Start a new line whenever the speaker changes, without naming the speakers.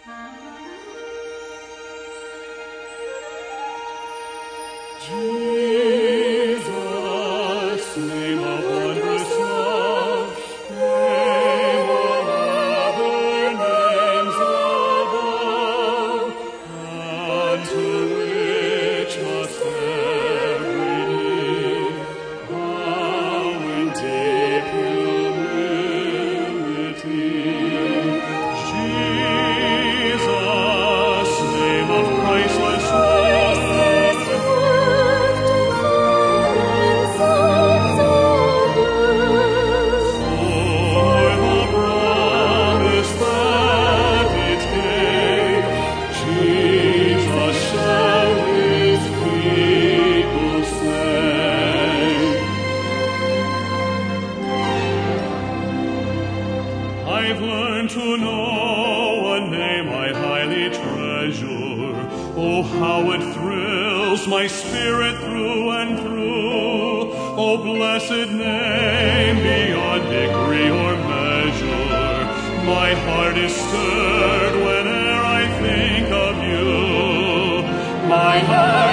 Jesus, name of wondrous love, name of other names above, unto which must every knee bow in deep humility. Jesus, name of priceless worth, for the promise that it gave, Jesus shall his people save. I've learned to know a name I highly treasure. Oh, how it thrills my spirit through and through. Oh, blessed name beyond degree or measure. My heart is stirred whene'er I think of you. My heart